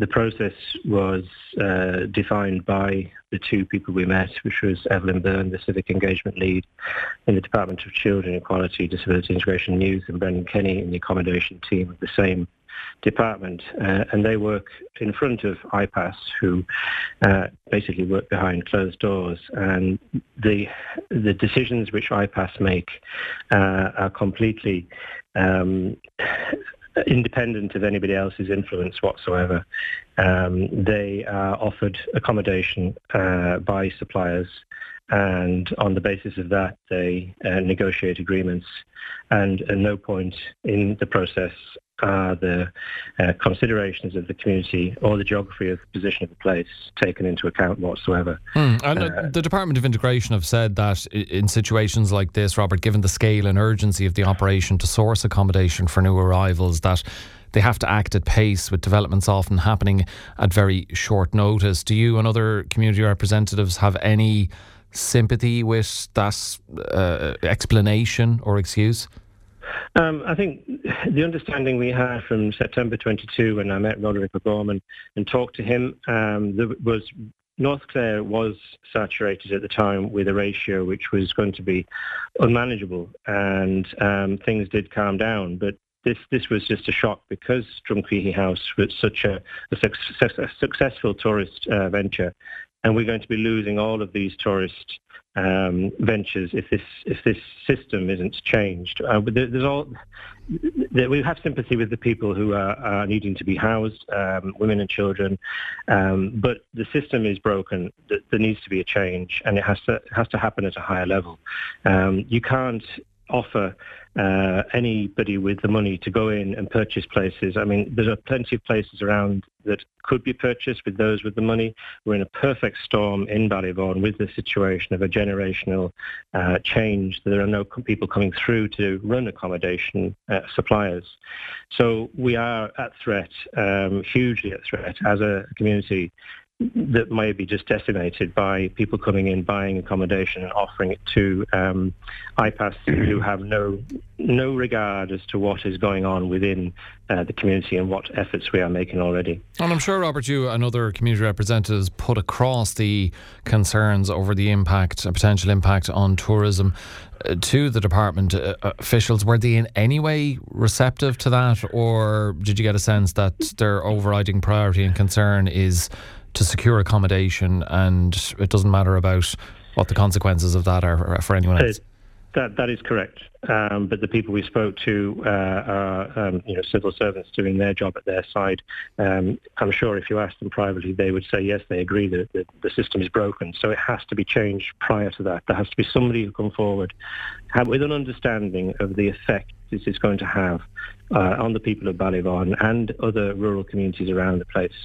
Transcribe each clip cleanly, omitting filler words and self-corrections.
the process was defined by the two people we met, which was Evelyn Byrne, the Civic Engagement Lead in the Department of Children, Equality, Disability Integration and Youth, and Brendan Kenny in the accommodation team of the same department, and they work in front of IPAS, who basically work behind closed doors. And the decisions which IPAS make are completely independent of anybody else's influence whatsoever. They are offered accommodation by suppliers, and on the basis of that, they negotiate agreements. And at no point in the process are the considerations of the community or the geography of the position of the place taken into account whatsoever. And the Department of Integration have said that in situations like this, Robert, given the scale and urgency of the operation to source accommodation for new arrivals, that they have to act at pace, with developments often happening at very short notice. Do you and other community representatives have any sympathy with that explanation or excuse? I think the understanding we had from September 22, when I met Roderick O'Gorman and talked to him, North Clare was saturated at the time with a ratio which was going to be unmanageable, and things did calm down. But this was just a shock because Drumcreehey House was such a successful tourist venture, and we're going to be losing all of these tourist ventures if this system isn't changed. We have sympathy with the people who are needing to be housed, women and children, but the system is broken. There needs to be a change, and it has to happen at a higher level. You can't offer anybody with the money to go in and purchase places. I mean, there are plenty of places around that could be purchased with those with the money. We're in a perfect storm in Ballyvaughan with the situation of a generational change. There are no people coming through to run accommodation suppliers. So we are at threat, hugely at threat as a community that may be just decimated by people coming in, buying accommodation and offering it to IPAS who have no regard as to what is going on within the community and what efforts we are making already. And I'm sure, Robert, you and other community representatives put across the concerns over the impact, a potential impact on tourism to the department officials. Were they in any way receptive to that, or did you get a sense that their overriding priority and concern is to secure accommodation, and it doesn't matter about what the consequences of that are for anyone else? That is correct. But the people we spoke to are civil servants doing their job at their side. I'm sure if you ask them privately, they would say yes, they agree that the system is broken. So it has to be changed prior to that. There has to be somebody who come forward with an understanding of the effect this is going to have on the people of Ballyvaughan and other rural communities around the place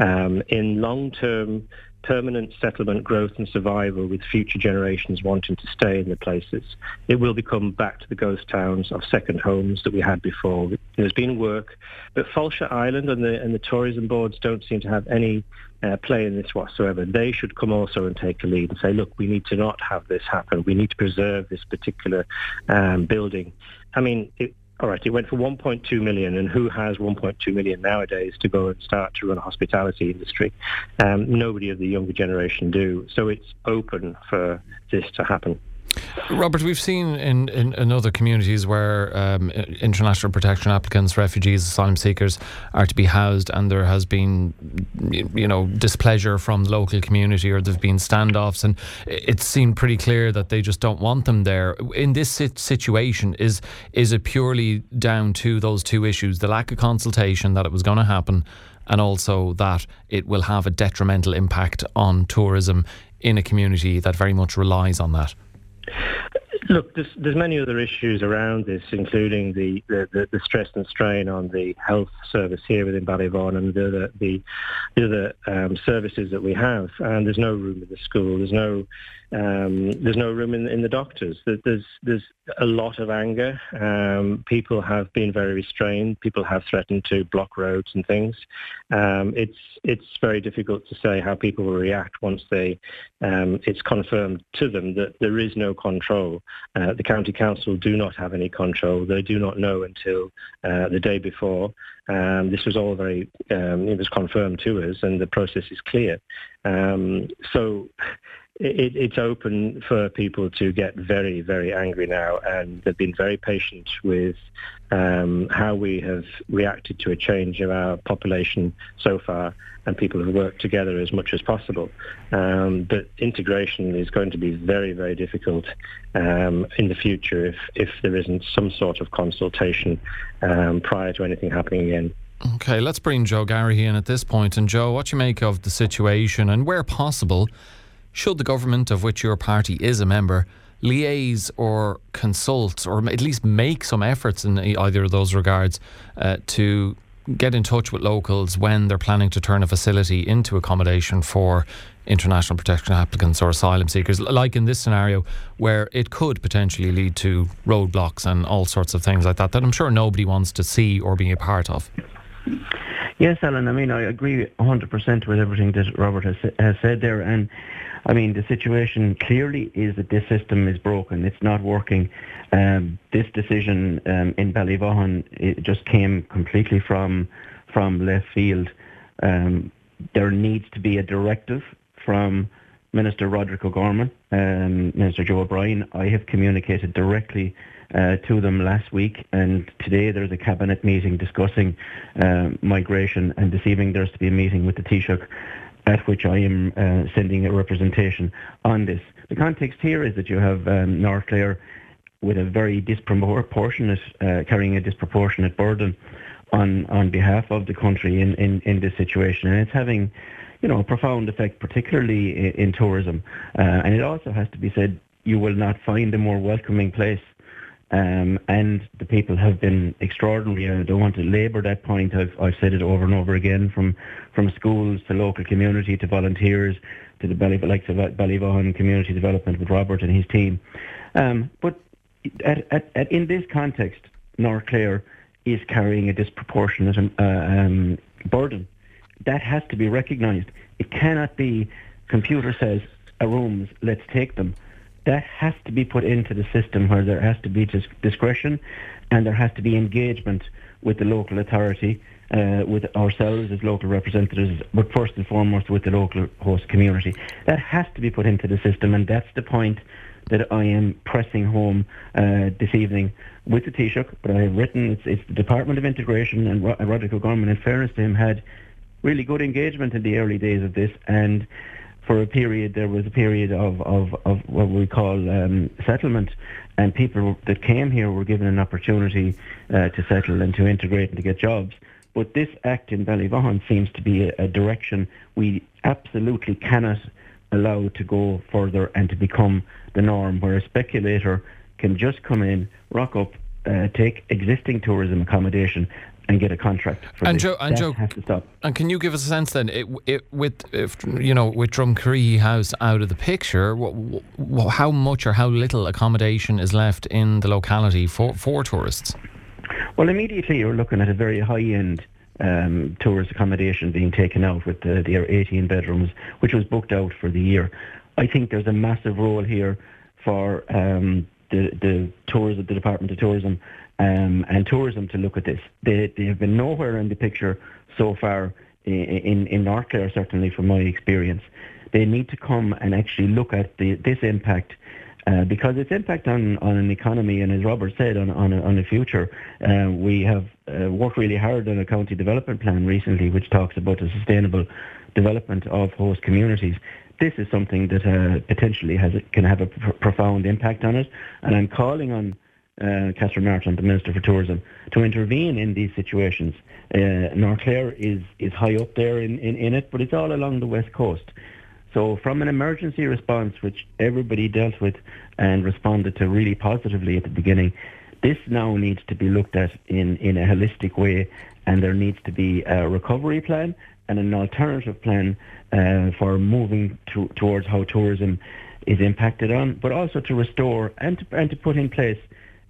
in long-term permanent settlement, growth and survival, with future generations wanting to stay in the places. It will become back to the ghost towns of second homes that we had before. There's been work, but Falshire Island and the tourism boards don't seem to have any play in this whatsoever. They should come also and take a lead and say, look, we need to not have this happen. We need to preserve this particular building. I mean, all right, it went for 1.2 million, and who has 1.2 million nowadays to go and start to run a hospitality industry? Nobody of the younger generation do. So it's open for this to happen. Robert, we've seen in other communities where international protection applicants, refugees, asylum seekers are to be housed, and there has been, displeasure from the local community, or there've been standoffs, and it seemed pretty clear that they just don't want them there. In this situation, is it purely down to those two issues, the lack of consultation, that it was going to happen, and also that it will have a detrimental impact on tourism in a community that very much relies on that? Look, there's many other issues around this, including the stress and strain on the health service here within Ballyvaughan and the other services that we have. And there's no room in the school. There's no room in the doctors. There's a lot of anger. People have been very restrained. People have threatened to block roads and things. It's very difficult to say how people will react once it's confirmed to them that there is no control. The county council do not have any control. They do not know until the day before. This was all it was confirmed to us, and the process is clear. So it's open for people to get very, very angry now, and they've been very patient with how we have reacted to a change of our population so far, and people have worked together as much as possible. But integration is going to be very, very difficult in the future if there isn't some sort of consultation prior to anything happening again. Okay, let's bring Joe Garrahy in at this point. And Joe, what you make of the situation, and where possible, should the government, of which your party is a member, liaise or consult, or at least make some efforts in either of those regards to get in touch with locals when they're planning to turn a facility into accommodation for international protection applicants or asylum seekers, like in this scenario where it could potentially lead to roadblocks and all sorts of things like that I'm sure nobody wants to see or be a part of? Yes, Alan, I mean, I agree 100% with everything that Robert has said there, and I mean, the situation clearly is that this system is broken. It's not working. This decision in Ballyvaughan, it just came completely from left field. There needs to be a directive from Minister Roderick O'Gorman and Minister Joe O'Brien. I have communicated directly to them last week, and today there's a cabinet meeting discussing migration, and this evening there's to be a meeting with the Taoiseach at which I am sending a representation on this. The context here is that you have North Clare with a very disproportionate, carrying a disproportionate burden on behalf of the country in this situation, and it's having, a profound effect, particularly in tourism. And it also has to be said, you will not find a more welcoming place. And the people have been extraordinary. I don't want to labour that point. I've said it over and over again, from schools to local community to volunteers to the Ballyvaughan Community Development with Robert and his team. But in this context, North Clare is carrying a disproportionate burden. That has to be recognised. It cannot be computer says rooms, let's take them. That has to be put into the system where there has to be discretion and there has to be engagement with the local authority, with ourselves as local representatives, but first and foremost with the local host community. That has to be put into the system, and that's the point that I am pressing home this evening with the Taoiseach. But I have written, it's the Department of Integration, and Roderick O'Gorman, in fairness to him, had really good engagement in the early days of this, and for a period, there was a period of what we call settlement, and people that came here were given an opportunity to settle and to integrate and to get jobs. But this act in Ballyvaughan seems to be a direction we absolutely cannot allow to go further and to become the norm, where a speculator can just come in, rock up, take existing tourism accommodation and get a contract for this. Joe, has to stop. And can you give us a sense then, with Drumcree House out of the picture, how much or how little accommodation is left in the locality for tourists? Well, immediately you're looking at a very high-end tourist accommodation being taken out with the 18 bedrooms, which was booked out for the year. I think there's a massive role here for the Department of Tourism and tourism to look at this. They have been nowhere in the picture so far in North Clare, certainly from my experience. They need to come and actually look at this impact, because its impact on an economy, and as Robert said, on a future. We have worked really hard on a county development plan recently, which talks about the sustainable development of host communities. This is something that potentially can have a profound impact on it, and I'm calling on Catherine Martin, the Minister for Tourism, to intervene in these situations. North Clare is high up there in it, but it's all along the west coast. So from an emergency response, which everybody dealt with and responded to really positively at the beginning, this now needs to be looked at in a holistic way, and there needs to be a recovery plan and an alternative plan for moving towards how tourism is impacted on, but also to restore and to put in place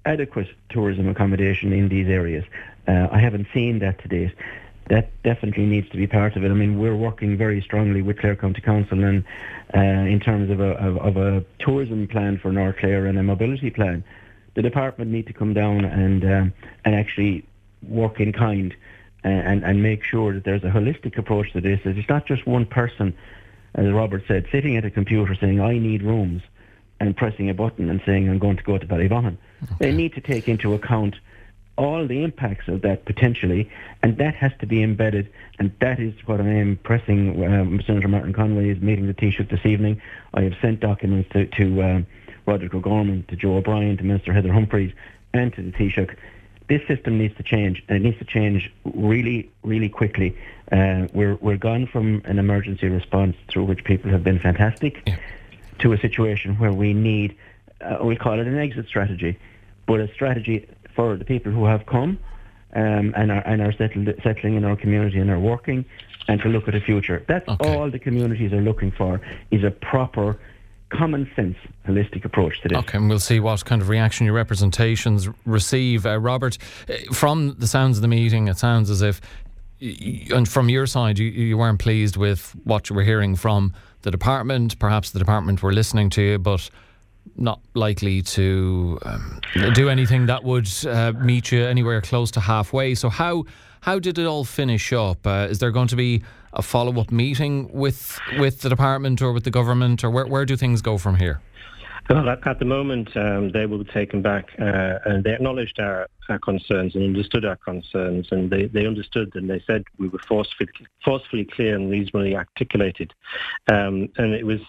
adequate tourism accommodation in these areas. I haven't seen that to date. That definitely needs to be part of it. I mean, we're working very strongly with Clare County Council and in terms of a tourism plan for North Clare and a mobility plan. The department need to come down and actually work in kind and make sure that there's a holistic approach to this. It's not just one person, as Robert said, sitting at a computer saying, I need rooms, and pressing a button and saying, I'm going to go to Ballyvaughan. Okay. They need to take into account all the impacts of that potentially, and that has to be embedded, and that is what I am pressing. Senator Martin Conway is meeting the Taoiseach this evening. I have sent documents to Roderick O'Gorman, to Joe O'Brien, to Minister Heather Humphreys, and to the Taoiseach. This system needs to change, and it needs to change really, really quickly. We're gone from an emergency response through which people have been fantastic to a situation where we need, we call it an exit strategy, but a strategy for the people who have come and are settling in our community and are working, and to look at the future. That's all the communities are looking for, is a proper, common sense, holistic approach to this. Okay, and we'll see what kind of reaction your representations receive. Robert, from the sounds of the meeting, it sounds as if, and from your side, you weren't pleased with what you were hearing from the department. Perhaps the department were listening to you, but not likely to do anything that would meet you anywhere close to halfway. So how did it all finish up? Is there going to be a follow-up meeting with the department or with the government, or where do things go from here? Well, at the moment, they will be taken back, and they acknowledged our concerns and understood our concerns, and they understood, and they said we were forcefully clear and reasonably articulated, and it was,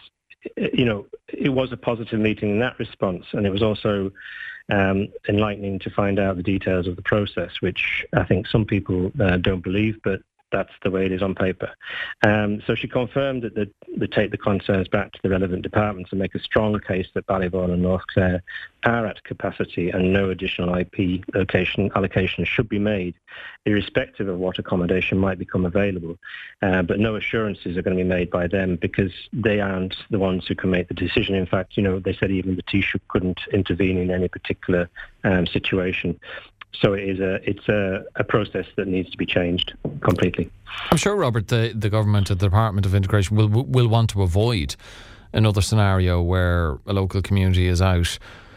it was a positive meeting in that response, and it was also enlightening to find out the details of the process, which I think some people don't believe, but that's the way it is on paper. So she confirmed that they take the concerns back to the relevant departments and make a strong case that Ballyvaughan and North Clare are at capacity and no additional IP allocation should be made, irrespective of what accommodation might become available. But no assurances are going to be made by them, because they aren't the ones who can make the decision. In fact, they said even the Taoiseach couldn't intervene in any particular situation. So it's a process that needs to be changed completely. I'm sure, Robert, the government and the Department of Integration will want to avoid another scenario where a local community is out,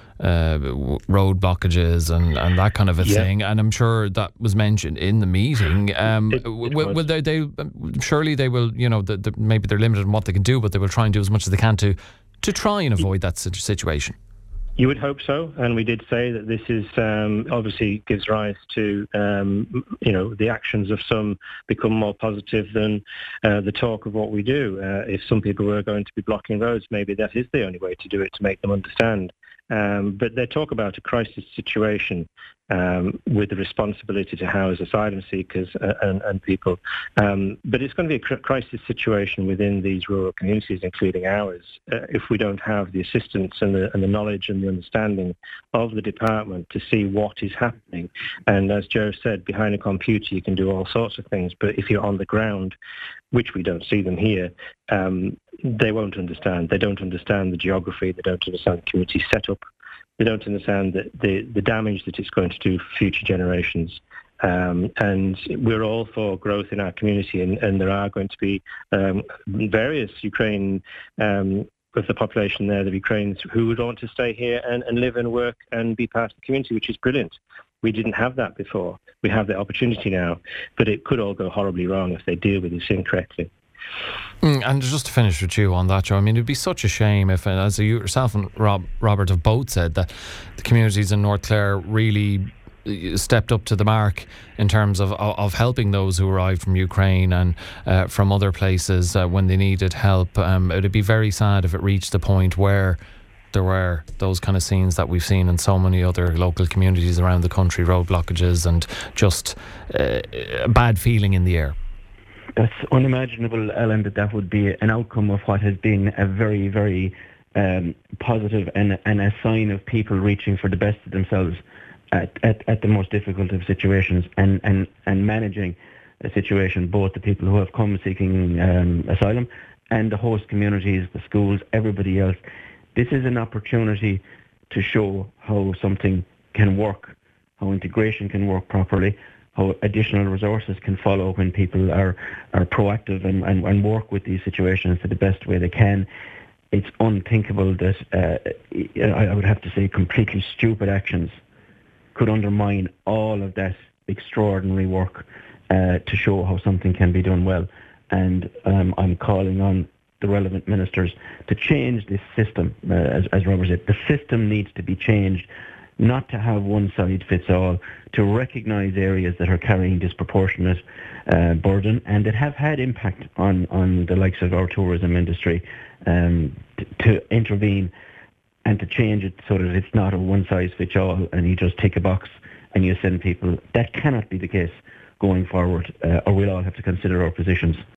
road blockages and that kind of a thing. And I'm sure that was mentioned in the meeting. Will they surely they will, maybe they're limited in what they can do, but they will try and do as much as they can to try and avoid that situation. You would hope so, and we did say that this is obviously gives rise to the actions of some become more positive than the talk of what we do. If some people were going to be blocking roads, maybe that is the only way to do it, to make them understand. But they talk about a crisis situation with the responsibility to house asylum seekers and people. But it's going to be a crisis situation within these rural communities, including ours, if we don't have the assistance and the knowledge and the understanding of the department to see what is happening. And as Joe said, behind a computer you can do all sorts of things, but if you're on the ground, which we don't see them here, they won't understand. They don't understand the geography. They don't understand the community setup. They don't understand the damage that it's going to do for future generations. And we're all for growth in our community, and there are going to be various Ukraine of the population there, the Ukrainians who would want to stay here and live and work and be part of the community, which is brilliant. We didn't have that before. We have the opportunity now, but it could all go horribly wrong if they deal with this incorrectly. And just to finish with you on that, Joe, I mean, it'd be such a shame if, as you yourself and Robert have both said, that the communities in North Clare really stepped up to the mark in terms of helping those who arrived from Ukraine and from other places when they needed help. It'd be very sad if it reached the point where there were those kind of scenes that we've seen in so many other local communities around the country, road blockages and just a bad feeling in the air. That's unimaginable, Alan, that would be an outcome of what has been a very, very positive and a sign of people reaching for the best of themselves at the most difficult of situations and managing a situation, both the people who have come seeking asylum and the host communities, the schools, everybody else. This is an opportunity to show how something can work, how integration can work properly, how additional resources can follow when people are proactive and work with these situations to the best way they can. It's unthinkable that I would have to say completely stupid actions could undermine all of that extraordinary work to show how something can be done well. And I'm calling on the relevant ministers to change this system, as Robert said. The system needs to be changed, not to have one size fits all, to recognise areas that are carrying disproportionate burden and that have had impact on the likes of our tourism industry, to intervene and to change it so that it's not a one size fits all and you just tick a box and you send people. That cannot be the case going forward, or we'll all have to consider our positions.